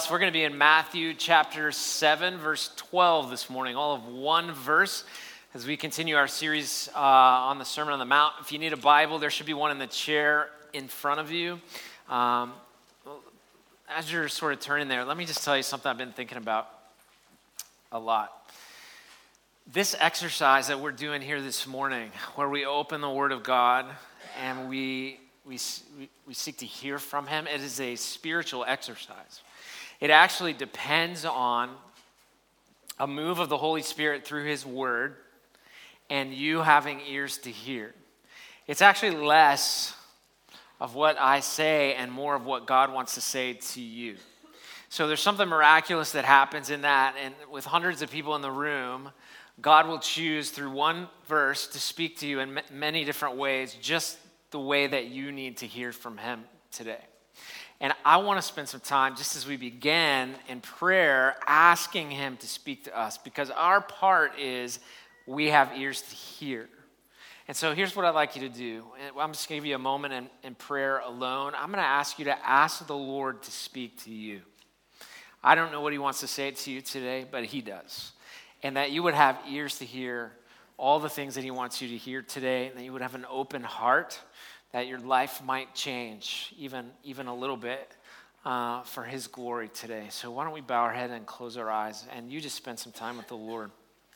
us. We're going to be in Matthew chapter 7, verse 12 this morning, all of one verse as we continue our series on the Sermon on the Mount. If you need a Bible, there should be one in the chair in front of you. As you're sort of turning there, let me just tell you something I've been thinking about a lot. This exercise that we're doing here this morning, where we open the Word of God and we seek to hear from Him, it is a spiritual exercise. It actually depends on a move of the Holy Spirit through His Word and you having ears to hear. It's actually less of what I say and more of what God wants to say to you. So there's something miraculous that happens in that, and with hundreds of people in the room, God will choose through one verse to speak to you in many different ways, just the way that you need to hear from Him today. And I want to spend some time, just as we begin in prayer, asking Him to speak to us, because our part is we have ears to hear. And so here's what I'd like you to do. I'm just going to give you a moment in prayer alone. I'm going to ask you to ask the Lord to speak to you. I don't know what He wants to say to you today, but He does. And that you would have ears to hear all the things that He wants you to hear today, and that you would have an open heart, that your life might change even a little bit for His glory today. So why don't we bow our head and close our eyes, and you just spend some time with the Lord.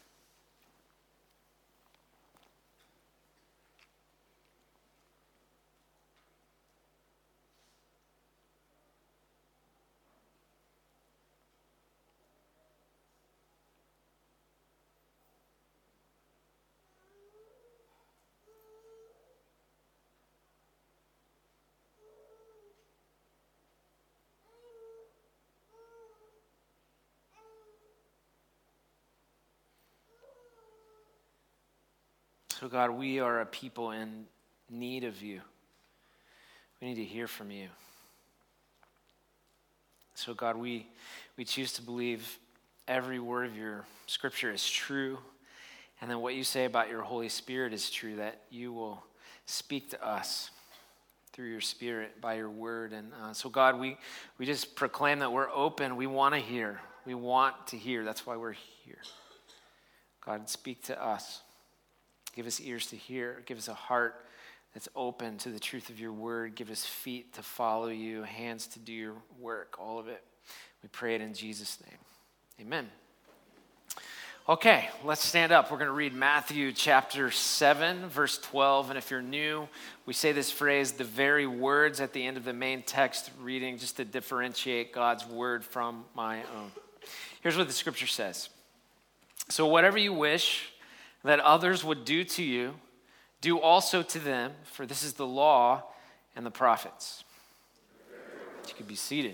So God, we are a people in need of You. We need to hear from You. So God, we choose to believe every word of Your scripture is true, and then what You say about Your Holy Spirit is true, that You will speak to us through Your Spirit by Your word. And so God, we just proclaim that we're open. We want to hear. We want to hear. That's why we're here. God, speak to us. Give us ears to hear. Give us a heart that's open to the truth of Your word. Give us feet to follow You, hands to do Your work, all of it. We pray it in Jesus' name. Amen. Okay, let's stand up. We're going to read Matthew chapter 7, verse 12. And if you're new, we say this phrase, the very words at the end of the main text reading, just to differentiate God's word from my own. Here's what the scripture says. So whatever you wish that others would do to you, do also to them, for this is the law and the prophets. You could be seated.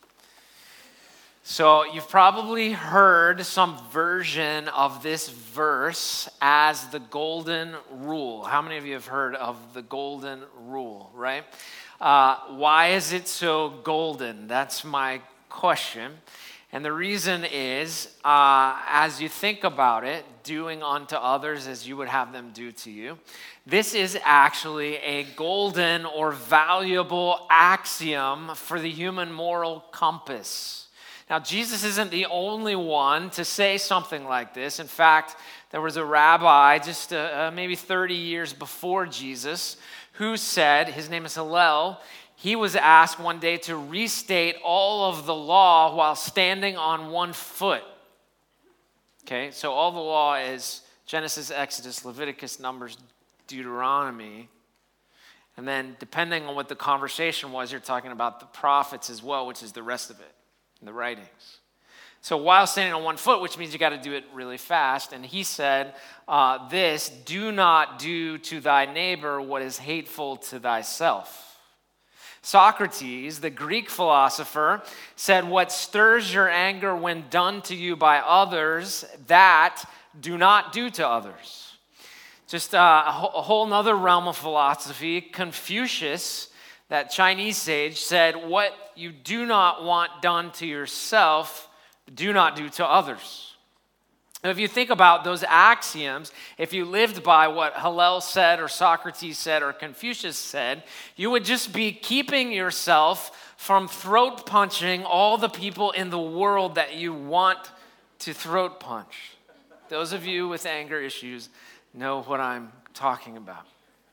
So you've probably heard some version of this verse as the golden rule. How many of you have heard of the golden rule, right? Why is it so golden? That's my question. And the reason is, as you think about it, doing unto others as you would have them do to you, this is actually a golden or valuable axiom for the human moral compass. Now, Jesus isn't the only one to say something like this. In fact, there was a rabbi just maybe 30 years before Jesus who said, his name is Hillel, he was asked one day to restate all of the law while standing on one foot. Okay, so all the law is Genesis, Exodus, Leviticus, Numbers, Deuteronomy. And then depending on what the conversation was, you're talking about the prophets as well, which is the rest of it, the writings. So while standing on one foot, which means you got to do it really fast, and he said this, do not do to thy neighbor what is hateful to thyself. Socrates, the Greek philosopher, said, what stirs your anger when done to you by others, that do not do to others. Just a whole nother realm of philosophy, Confucius, that Chinese sage, said, what you do not want done to yourself, do not do to others. Now, if you think about those axioms, if you lived by what Hillel said or Socrates said or Confucius said, you would just be keeping yourself from throat punching all the people in the world that you want to throat punch. Those of you with anger issues know what I'm talking about.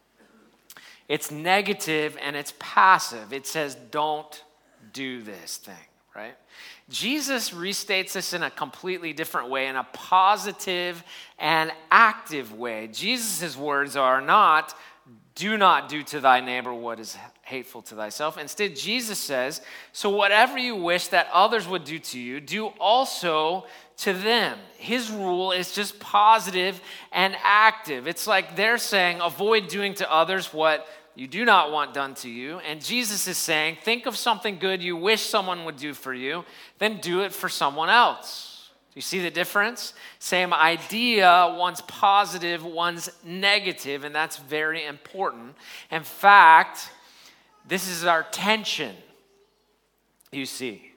It's negative and it's passive. It says, don't do this thing, right? Jesus restates this in a completely different way, in a positive and active way. Jesus' words are not, do not do to thy neighbor what is hateful to thyself. Instead, Jesus says, so whatever you wish that others would do to you, do also to them. His rule is just positive and active. It's like they're saying, avoid doing to others what you do not want done to you. And Jesus is saying, think of something good you wish someone would do for you, then do it for someone else. Do you see the difference? Same idea, one's positive, one's negative, and that's very important. In fact, this is our tension, you see.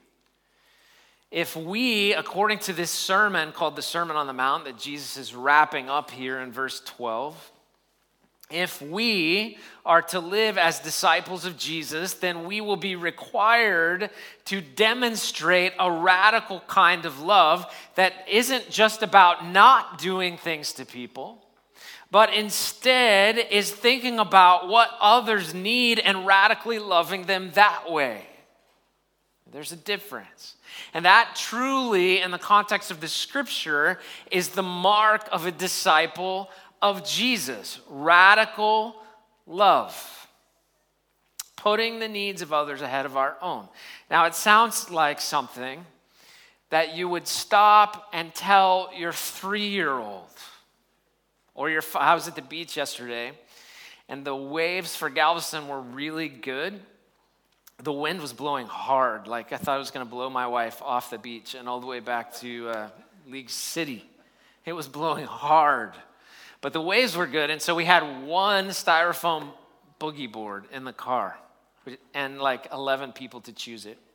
If we, according to this sermon called the Sermon on the Mount that Jesus is wrapping up here in verse 12, if we are to live as disciples of Jesus, then we will be required to demonstrate a radical kind of love that isn't just about not doing things to people, but instead is thinking about what others need and radically loving them that way. There's a difference. And that truly, in the context of the scripture, is the mark of a disciple of Jesus. Radical love. Putting the needs of others ahead of our own. Now, it sounds like something that you would stop and tell your 3-year-old. Or I was at the beach yesterday, and the waves for Galveston were really good. The wind was blowing hard. Like I thought it was going to blow my wife off the beach and all the way back to League City. It was blowing hard. But the waves were good, and so we had one styrofoam boogie board in the car and like 11 people to use it.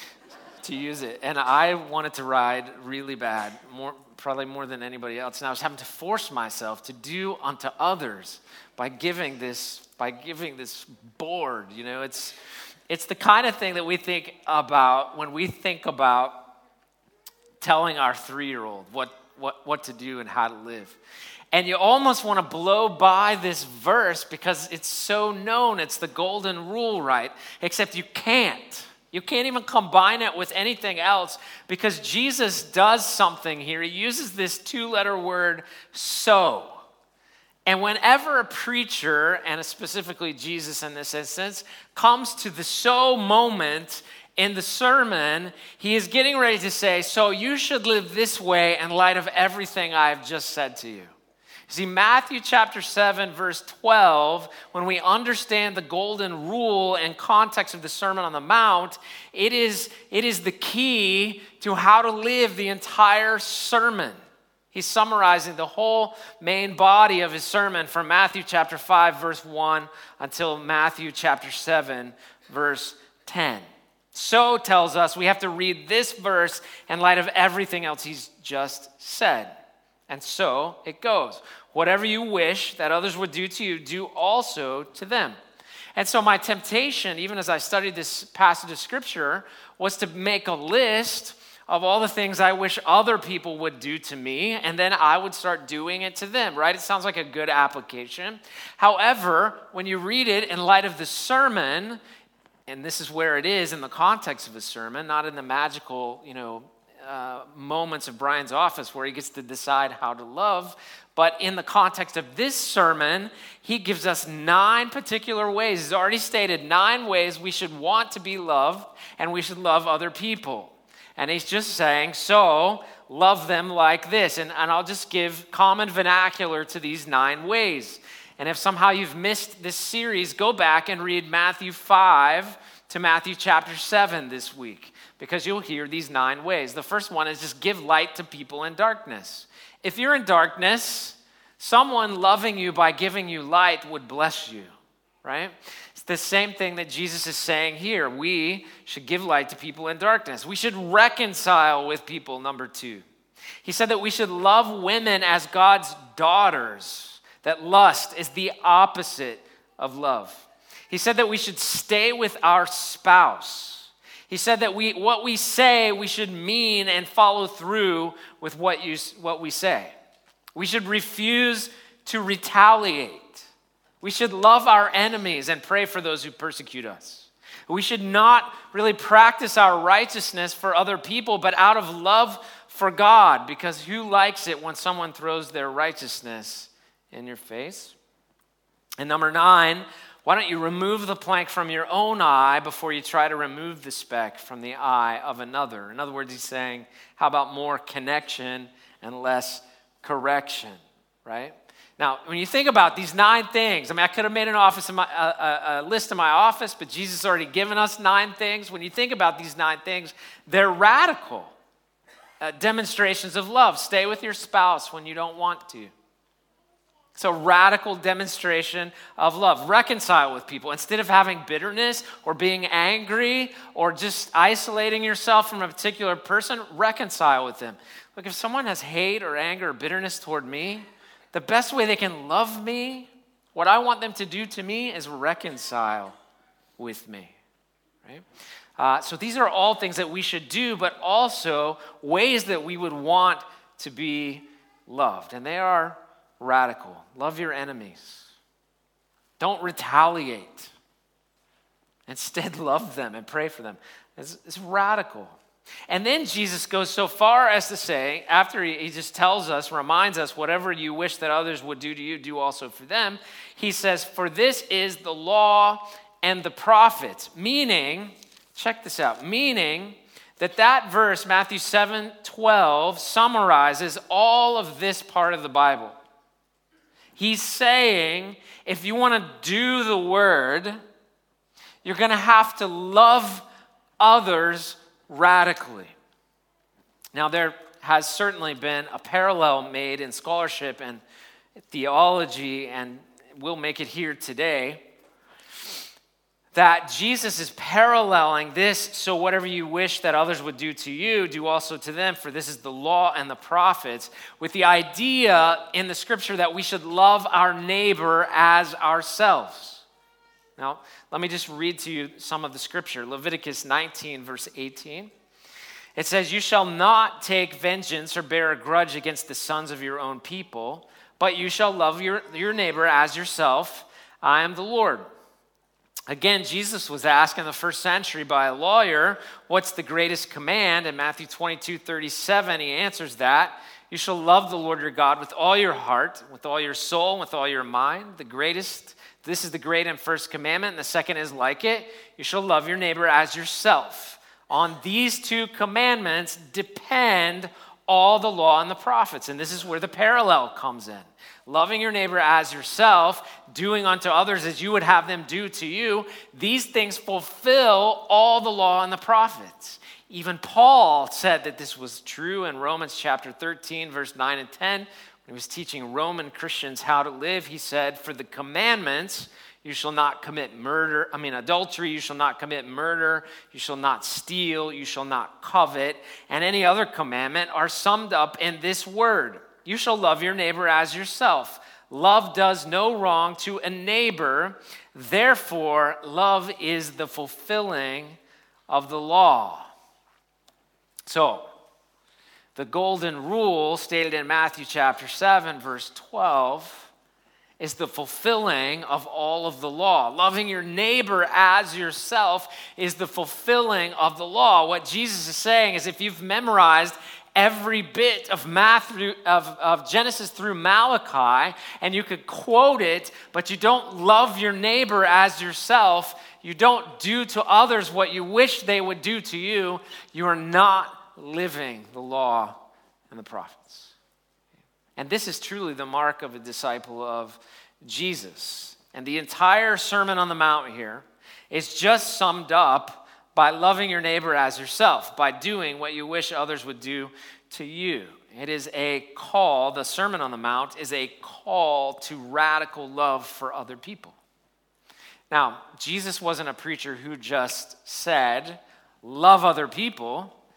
And I wanted to ride really bad, probably more than anybody else. And I was having to force myself to do unto others by giving this board. You know, it's the kind of thing that we think about when we think about telling our 3-year-old what to do and how to live. And you almost want to blow by this verse because it's so known. It's the golden rule, right? Except you can't. You can't even combine it with anything else because Jesus does something here. He uses this 2-letter word, so. And whenever a preacher, and specifically Jesus in this instance, comes to the so moment in the sermon, he is getting ready to say, so you should live this way in light of everything I've just said to you. See, Matthew chapter 7, verse 12, when we understand the golden rule and context of the Sermon on the Mount, it is the key to how to live the entire sermon. He's summarizing the whole main body of his sermon from Matthew chapter 5, verse 1 until Matthew chapter 7, verse 10. So tells us we have to read this verse in light of everything else he's just said. And so it goes. Whatever you wish that others would do to you, do also to them. And so my temptation, even as I studied this passage of scripture, was to make a list of all the things I wish other people would do to me, and then I would start doing it to them, right? It sounds like a good application. However, when you read it in light of the sermon, and this is where it is in the context of the sermon, not in the magical, moments of Brian's office where he gets to decide how to love, but in the context of this sermon, he gives us 9 particular ways. He's already stated 9 ways we should want to be loved and we should love other people. And he's just saying, so love them like this. And I'll just give common vernacular to these 9 ways. And if somehow you've missed this series, go back and read Matthew 5 to Matthew chapter 7 this week, because you'll hear these 9 ways. The first one is just give light to people in darkness. If you're in darkness, someone loving you by giving you light would bless you, right? It's the same thing that Jesus is saying here. We should give light to people in darkness. We should reconcile with people, number 2. He said that we should love women as God's daughters, that lust is the opposite of love. He said that we should stay with our spouse. He said that what we say, we should mean and follow through with what we say. We should refuse to retaliate. We should love our enemies and pray for those who persecute us. We should not really practice our righteousness for other people, but out of love for God, because who likes it when someone throws their righteousness in your face? And number 9, why don't you remove the plank from your own eye before you try to remove the speck from the eye of another? In other words, he's saying, how about more connection and less correction, right? Now, when you think about these 9 things, I could have made a list in my office, but Jesus has already given us 9 things. When you think about these 9 things, they're radical demonstrations of love. Stay with your spouse when you don't want to. It's a radical demonstration of love. Reconcile with people. Instead of having bitterness or being angry or just isolating yourself from a particular person, reconcile with them. Look, if someone has hate or anger or bitterness toward me, the best way they can love me, what I want them to do to me is reconcile with me, right? So these are all things that we should do, but also ways that we would want to be loved. And they are radical. Love your enemies. Don't retaliate. Instead, love them and pray for them. It's radical. And then Jesus goes so far as to say, after he just tells us, reminds us, whatever you wish that others would do to you, do also for them. He says, for this is the law and the prophets. Meaning, check this out, meaning that verse, Matthew 7:12, summarizes all of this part of the Bible. He's saying, if you want to do the word, you're going to have to love others radically. Now, there has certainly been a parallel made in scholarship and theology, and we'll make it here today, that Jesus is paralleling this, so whatever you wish that others would do to you, do also to them, for this is the law and the prophets, with the idea in the scripture that we should love our neighbor as ourselves. Now, let me just read to you some of the scripture. Leviticus 19, verse 18. It says, you shall not take vengeance or bear a grudge against the sons of your own people, but you shall love your neighbor as yourself. I am the Lord. Again, Jesus was asked in the first century by a lawyer, what's the greatest command? In Matthew 22:37, he answers that. You shall love the Lord your God with all your heart, with all your soul, with all your mind. This is the great and first commandment, and the second is like it. You shall love your neighbor as yourself. On these 2 commandments depend all the law and the prophets. And this is where the parallel comes in. Loving your neighbor as yourself, doing unto others as you would have them do to you. These things fulfill all the law and the prophets. Even Paul said that this was true in Romans chapter 13, verse 9 and 10. When he was teaching Roman Christians how to live, he said, for the commandments, you shall not commit adultery, you shall not commit murder, you shall not steal, you shall not covet, and any other commandment are summed up in this word. You shall love your neighbor as yourself. Love does no wrong to a neighbor. Therefore, love is the fulfilling of the law. So, the golden rule stated in Matthew chapter 7, verse 12, is the fulfilling of all of the law. Loving your neighbor as yourself is the fulfilling of the law. What Jesus is saying is if you've memorized every bit of Genesis through Malachi, and you could quote it, but you don't love your neighbor as yourself, you don't do to others what you wish they would do to you, you are not living the law and the prophets. And this is truly the mark of a disciple of Jesus. And the entire Sermon on the Mount here is just summed up by loving your neighbor as yourself, by doing what you wish others would do to you. It is a call, the Sermon on the Mount is a call to radical love for other people. Now, Jesus wasn't a preacher who just said, love other people.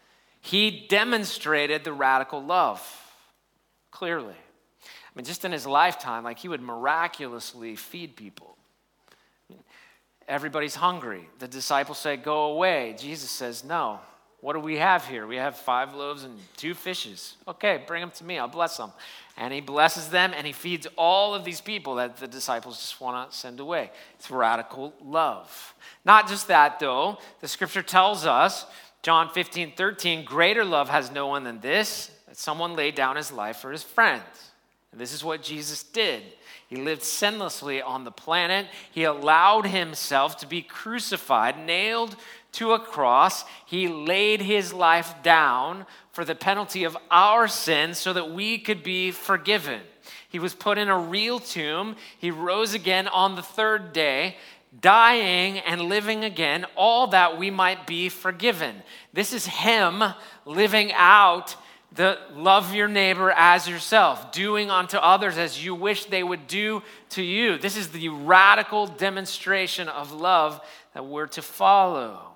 he demonstrated the radical love clearly. I mean, just in his lifetime, like he would miraculously feed people. Everybody's hungry. The disciples say, go away. Jesus says, no. What do we have here? We have 5 loaves and 2 fishes. Okay, bring them to me. I'll bless them. And he blesses them, and he feeds all of these people that the disciples just want to send away. It's radical love. Not just that, though. The scripture tells us, John 15:13, greater love has no one than this, that someone laid down his life for his friends. And this is what Jesus did. He lived sinlessly on the planet. He allowed himself to be crucified, nailed to a cross. He laid his life down for the penalty of our sins so that we could be forgiven. He was put in a real tomb. He rose again on the 3rd day, dying and living again, all that we might be forgiven. This is him living out the love your neighbor as yourself, doing unto others as you wish they would do to you. This is the radical demonstration of love that we're to follow.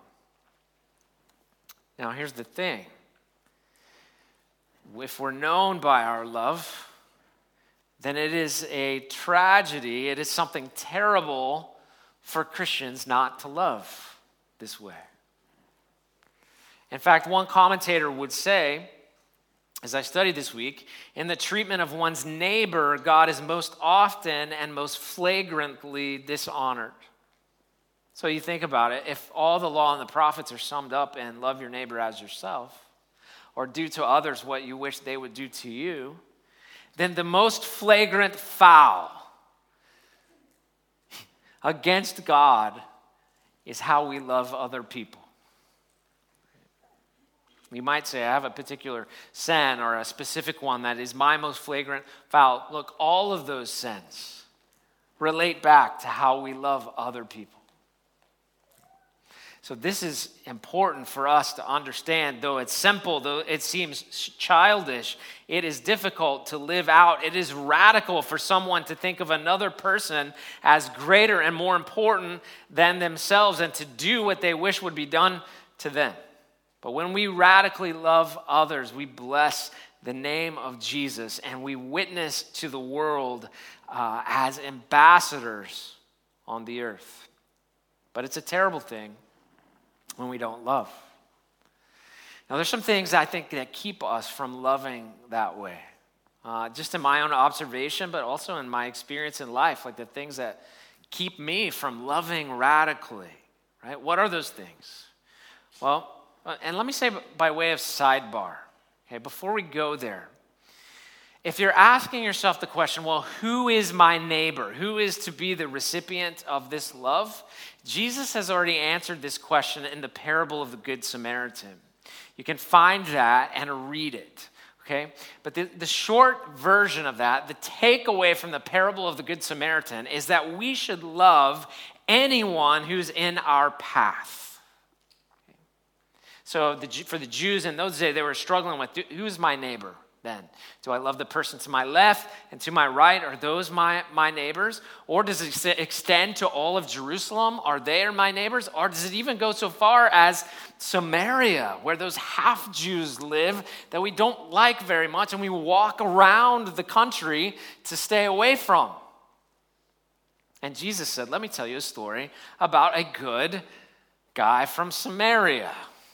Now, here's the thing. If we're known by our love, then it is a tragedy, it is something terrible for Christians not to love this way. In fact, one commentator would say, as I studied this week, in the treatment of one's neighbor, God is most often and most flagrantly dishonored. So you think about it, if all the law and the prophets are summed up in love your neighbor as yourself, or do to others what you wish they would do to you, then the most flagrant foul against God is how we love other people. You might say, I have a particular sin or a specific one that is my most flagrant foul. Look, all of those sins relate back to how we love other people. So this is important for us to understand. Though it's simple, though it seems childish, it is difficult to live out. It is radical for someone to think of another person as greater and more important than themselves and to do what they wish would be done to them. But when we radically love others, we bless the name of Jesus and we witness to the world as ambassadors on the earth. But it's a terrible thing when we don't love. Now, there's some things I think that keep us from loving that way. Just in my own observation, but also in my experience in life, like the things that keep me from loving radically, right? What are those things? Well, and let me say by way of sidebar, okay, before we go there, if you're asking yourself the question, well, who is my neighbor? Who is to be the recipient of this love? Jesus has already answered this question in the parable of the Good Samaritan. You can find that and read it, okay? But the short version of that, the takeaway from the parable of the Good Samaritan is that we should love anyone who's in our path. So for the Jews in those days, they were struggling with, who's my neighbor then? Do I love the person to my left and to my right? Are those my neighbors? Or does it extend to all of Jerusalem? Are they my neighbors? Or does it even go so far as Samaria, where those half-Jews live that we don't like very much and we walk around the country to stay away from? And Jesus said, let me tell you a story about a good guy from Samaria.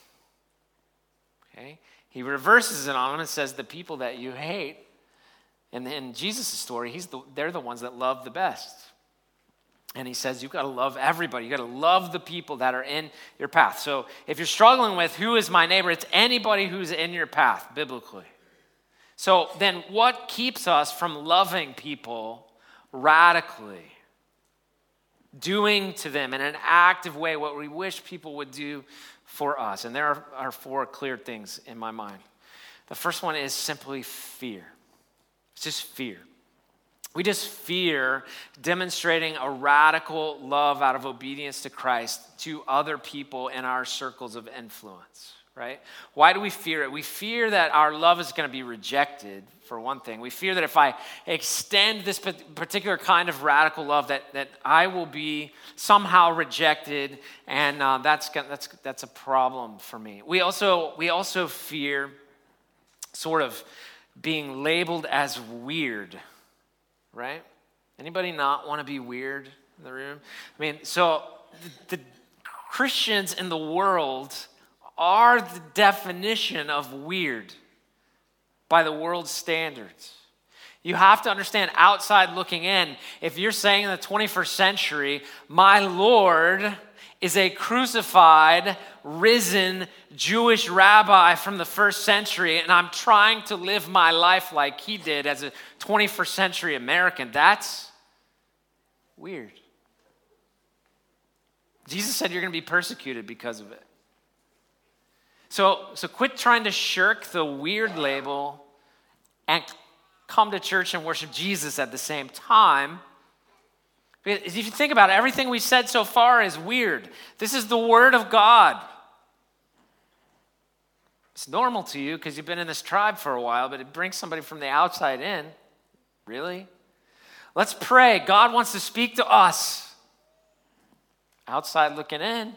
Okay? He reverses it on him and says, the people that you hate, and in Jesus' story, they're the ones that love the best. And he says, you've got to love everybody. You've got to love the people that are in your path. So if you're struggling with who is my neighbor, it's anybody who's in your path, biblically. So then what keeps us from loving people radically? Doing to them in an active way what we wish people would do for us. And there are 4 clear things in my mind. The first one is simply fear. It's just fear. We just fear demonstrating a radical love out of obedience to Christ to other people in our circles of influence. right? Why do we fear it? We fear that our love is going to be rejected, for one thing. We fear that if I extend this particular kind of radical love, that I will be somehow rejected, and that's a problem for me. We also fear sort of being labeled as weird, right? Anybody not want to be weird in the room? I mean, so the Christians in the world are the definition of weird by the world's standards. You have to understand, outside looking in, if you're saying in the 21st century, my Lord is a crucified, risen Jewish rabbi from the first century, and I'm trying to live my life like he did as a 21st century American, that's weird. Jesus said you're going to be persecuted because of it. So quit trying to shirk the weird label and come to church and worship Jesus at the same time. Because if you think about it, everything we said so far is weird. This is the Word of God. It's normal to you because you've been in this tribe for a while, but it brings somebody from the outside in. Really? Let's pray. God wants to speak to us. Outside looking in,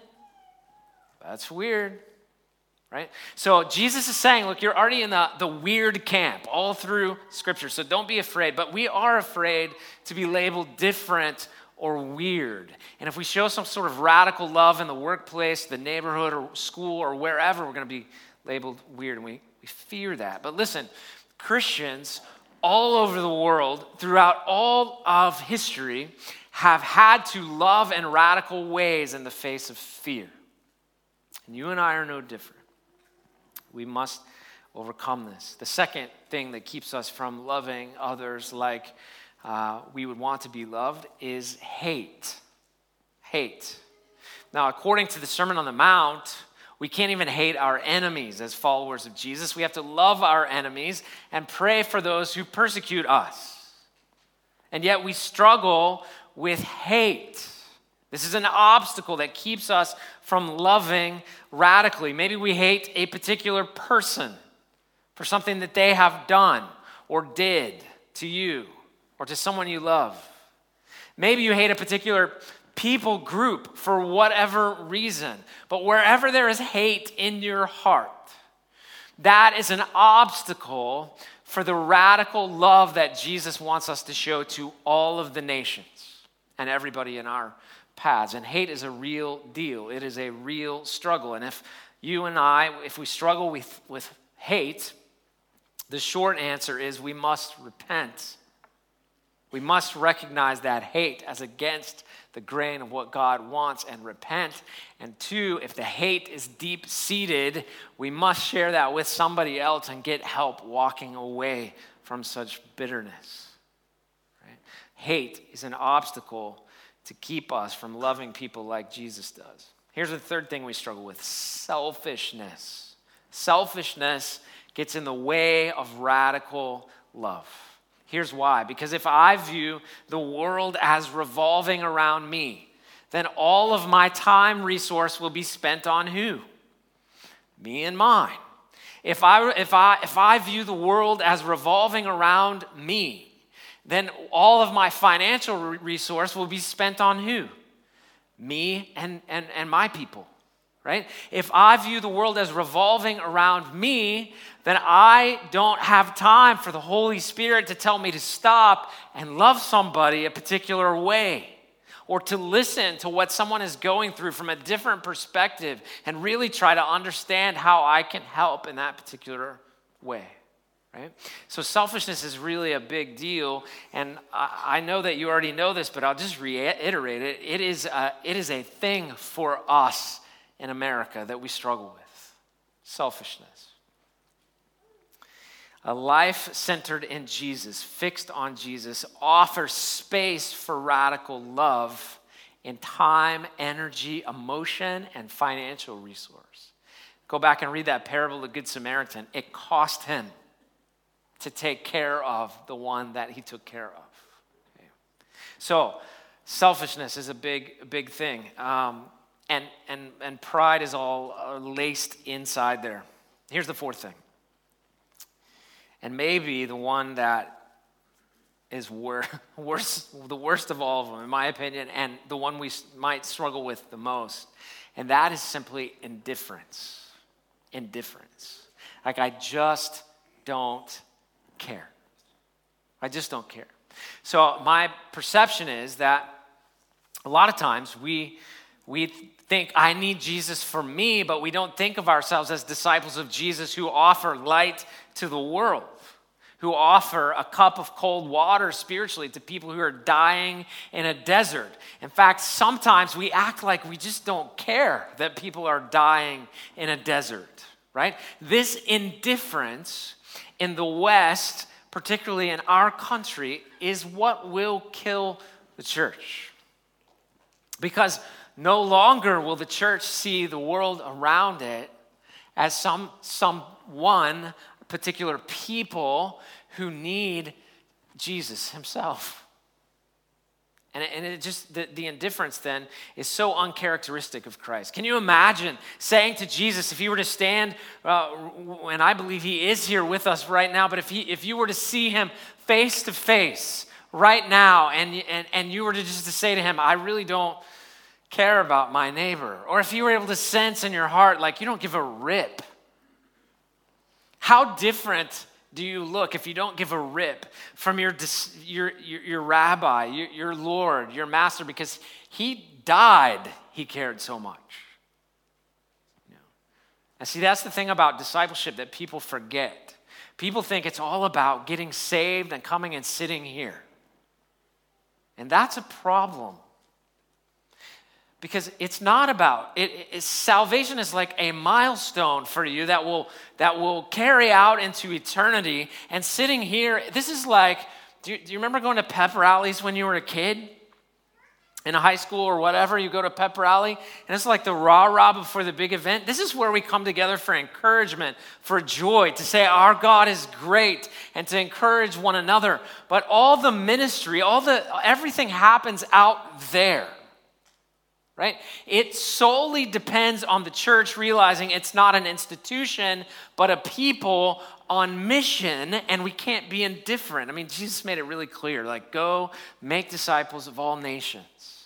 that's weird. Right? So Jesus is saying, look, you're already in the weird camp all through Scripture, so don't be afraid. But we are afraid to be labeled different or weird. And if we show some sort of radical love in the workplace, the neighborhood, or school, or wherever, we're going to be labeled weird, and we fear that. But listen, Christians all over the world, throughout all of history, have had to love in radical ways in the face of fear. And you and I are no different. We must overcome this. The second thing that keeps us from loving others like we would want to be loved is hate. Hate. Now, according to the Sermon on the Mount, we can't even hate our enemies as followers of Jesus. We have to love our enemies and pray for those who persecute us. And yet we struggle with hate. This is an obstacle that keeps us from loving radically. Maybe we hate a particular person for something that they have done or did to you or to someone you love. Maybe you hate a particular people group for whatever reason. But wherever there is hate in your heart, that is an obstacle for the radical love that Jesus wants us to show to all of the nations and everybody in our paths. And hate is a real deal. It is a real struggle. And if you and I, if we struggle with hate, the short answer is we must repent. We must recognize that hate as against the grain of what God wants and repent. And two, if the hate is deep-seated, we must share that with somebody else and get help walking away from such bitterness. Right? Hate is an obstacle to keep us from loving people like Jesus does. Here's the third thing we struggle with: selfishness. Selfishness gets in the way of radical love. Here's why. Because if I view the world as revolving around me, then all of my time resource will be spent on who? Me and mine. If I view the world as revolving around me, then all of my financial resource will be spent on who? Me and my people, right? If I view the world as revolving around me, then I don't have time for the Holy Spirit to tell me to stop and love somebody a particular way, or to listen to what someone is going through from a different perspective and really try to understand how I can help in that particular way. Right? So selfishness is really a big deal, and I know that you already know this, but I'll just reiterate it. It is a thing for us in America that we struggle with. Selfishness. A life centered in Jesus, fixed on Jesus, offers space for radical love in time, energy, emotion, and financial resource. Go back and read that parable of the Good Samaritan. It cost him to take care of the one that he took care of. Okay. So, selfishness is a big thing. and pride is all laced inside there. Here's the fourth thing. And maybe the one that is the worst of all of them, in my opinion, and the one we might struggle with the most. And that is simply indifference. Indifference. Like, I just don't care. I just don't care. So my perception is that a lot of times we think, I need Jesus for me, but we don't think of ourselves as disciples of Jesus who offer light to the world, who offer a cup of cold water spiritually to people who are dying in a desert. In fact, sometimes we act like we just don't care that people are dying in a desert, right? This indifference in the West, particularly in our country, is what will kill the church. Because no longer will the church see the world around it as someone, particular people who need Jesus himself. And it just, the indifference then is so uncharacteristic of Christ. Can you imagine saying to Jesus, if he were to stand, and I believe he is here with us right now, but if you were to see him face to face right now, and you were to just to say to him, I really don't care about my neighbor. Or if you were able to sense in your heart, like, you don't give a rip. How different do you look if you don't give a rip from your rabbi, your Lord, your master, because he died, he cared so much. And see, that's the thing about discipleship that people forget. People think it's all about getting saved and coming and sitting here. And that's a problem. Because it's not about it. Salvation is like a milestone for you that will carry out into eternity. And sitting here, this is like, do you remember going to pep rallies when you were a kid? In a high school or whatever, you go to pep rally, and it's like the rah-rah before the big event. This is where we come together for encouragement, for joy, to say our God is great, and to encourage one another. But all the ministry, everything happens out there. Right? It solely depends on the church realizing it's not an institution, but a people on mission, and we can't be indifferent. I mean, Jesus made it really clear, like, go make disciples of all nations.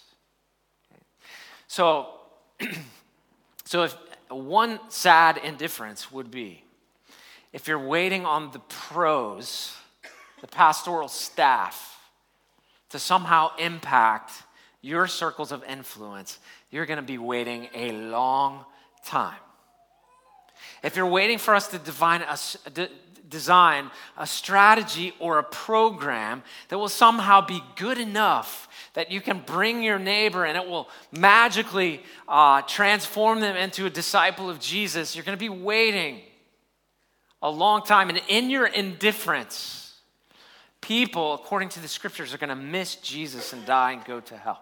So if one sad indifference would be, if you're waiting on the pros, the pastoral staff, to somehow impact your circles of influence, you're going to be waiting a long time. If you're waiting for us to design a strategy or a program that will somehow be good enough that you can bring your neighbor and it will magically transform them into a disciple of Jesus, you're going to be waiting a long time. And in your indifference, people, according to the scriptures, are going to miss Jesus and die and go to hell.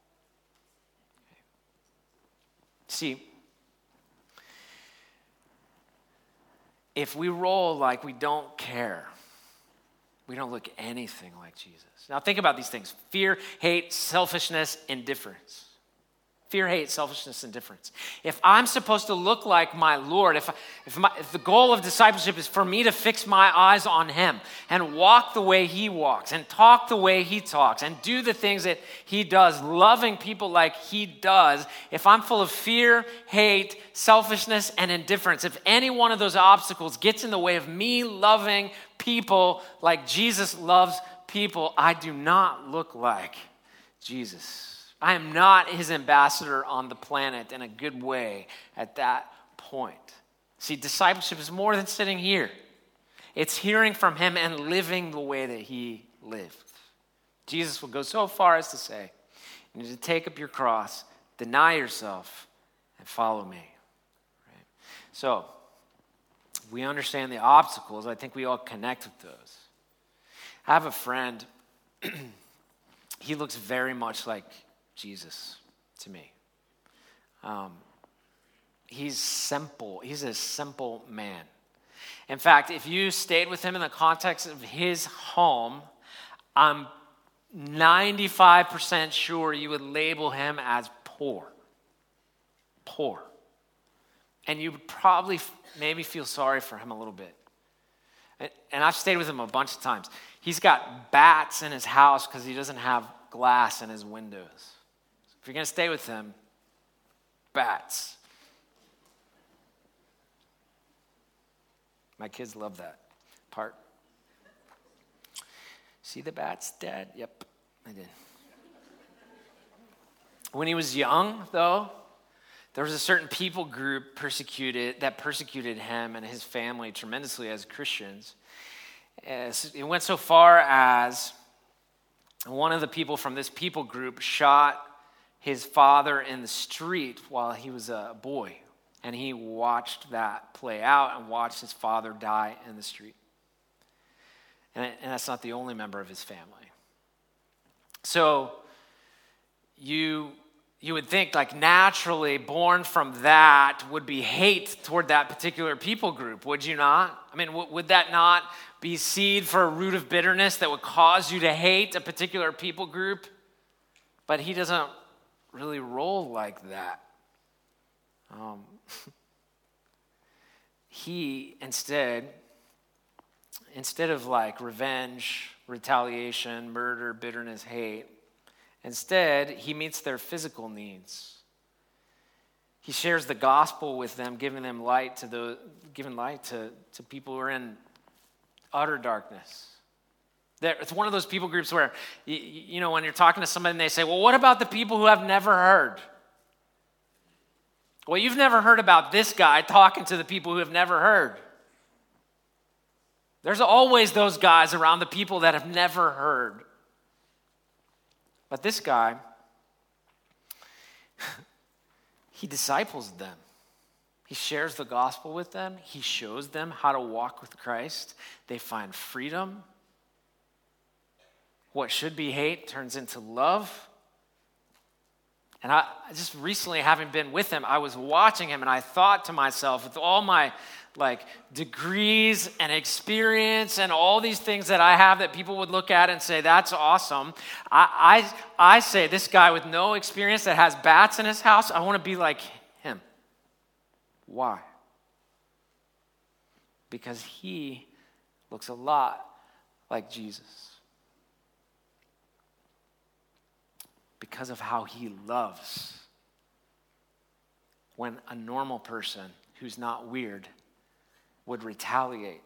See, if we roll like we don't care, we don't look anything like Jesus. Now think about these things: fear, hate, selfishness, indifference. Fear, hate, selfishness, indifference. If I'm supposed to look like my Lord, if the goal of discipleship is for me to fix my eyes on him and walk the way he walks and talk the way he talks and do the things that he does, loving people like he does, if I'm full of fear, hate, selfishness, and indifference, if any one of those obstacles gets in the way of me loving people like Jesus loves people, I do not look like Jesus. I am not his ambassador on the planet in a good way at that point. See, discipleship is more than sitting here. It's hearing from him and living the way that he lived. Jesus will go so far as to say, you need to take up your cross, deny yourself, and follow me. Right? So, we understand the obstacles. I think we all connect with those. I have a friend, he looks very much like Jesus to me. He's simple. He's a simple man. In fact, if you stayed with him in the context of his home, I'm 95% sure you would label him as poor. poor. And you would probably maybe feel sorry for him a little bit. And I've stayed with him a bunch of times. He's got bats in his house because he doesn't have glass in his windows. So if you're going to stay with him, bats. My kids love that part. See the bats, Dad? Yep, I did. When he was young, though, there was a certain people group that persecuted him and his family tremendously as Christians. It went so far as one of the people from this people group shot his father in the street while he was a boy. And he watched that play out and watched his father die in the street. And that's not the only member of his family. So you would think, like, naturally born from that would be hate toward that particular people group, would you not? I mean, would that not be seed for a root of bitterness that would cause you to hate a particular people group? But he doesn't really roll like that. He instead of like revenge, retaliation, murder, bitterness, hate, instead, he meets their physical needs. He shares the gospel with them, giving light to people who are in utter darkness. It's one of those people groups where, you know, when you're talking to somebody and they say, well, what about the people who have never heard? Well, you've never heard about this guy talking to the people who have never heard. There's always those guys around the people that have never heard. But this guy, he disciples them. He shares the gospel with them. He shows them how to walk with Christ. They find freedom. What should be hate turns into love. And I just recently, having been with him, I was watching him and I thought to myself, with all my degrees and experience and all these things that I have that people would look at and say, that's awesome. I say, this guy with no experience that has bats in his house, I want to be like him. Why? Because he looks a lot like Jesus. Because of how he loves. When a normal person who's not weird would retaliate.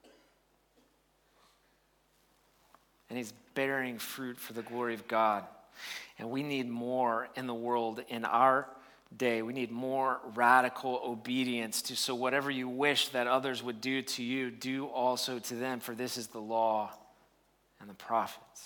And he's bearing fruit for the glory of God. And we need more in the world in our day. We need more radical obedience to, so whatever you wish that others would do to you, do also to them, for this is the law and the prophets.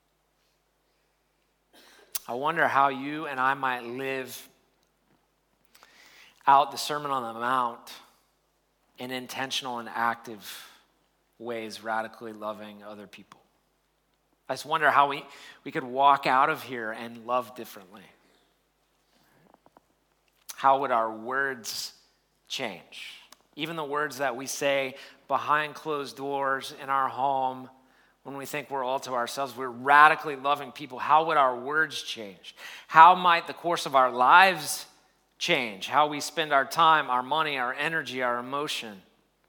I wonder how you and I might live out the Sermon on the Mount in intentional and active ways, radically loving other people. I just wonder how we could walk out of here and love differently. How would our words change? Even the words that we say behind closed doors in our home, when we think we're all to ourselves, we're radically loving people. How would our words change? How might the course of our lives change? How we spend our time, our money, our energy, our emotion?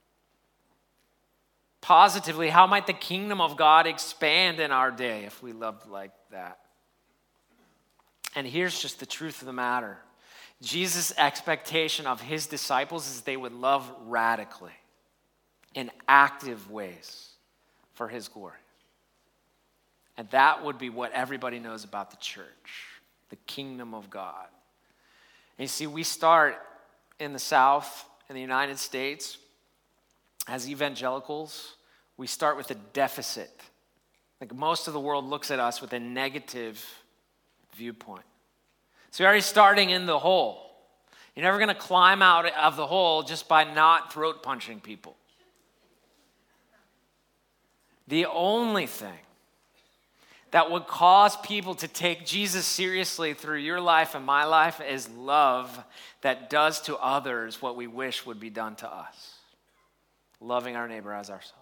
Positively, how might the kingdom of God expand in our day if we loved like that? And here's just the truth of the matter. Jesus' expectation of his disciples is they would love radically, in active ways, for his glory. And that would be what everybody knows about the church, the kingdom of God. And you see, we start in the South, in the United States, as evangelicals, we start with a deficit. Like most of the world looks at us with a negative viewpoint. So you're already starting in the hole. You're never going to climb out of the hole just by not throat punching people. The only thing that would cause people to take Jesus seriously through your life and my life is love that does to others what we wish would be done to us. Loving our neighbor as ourselves.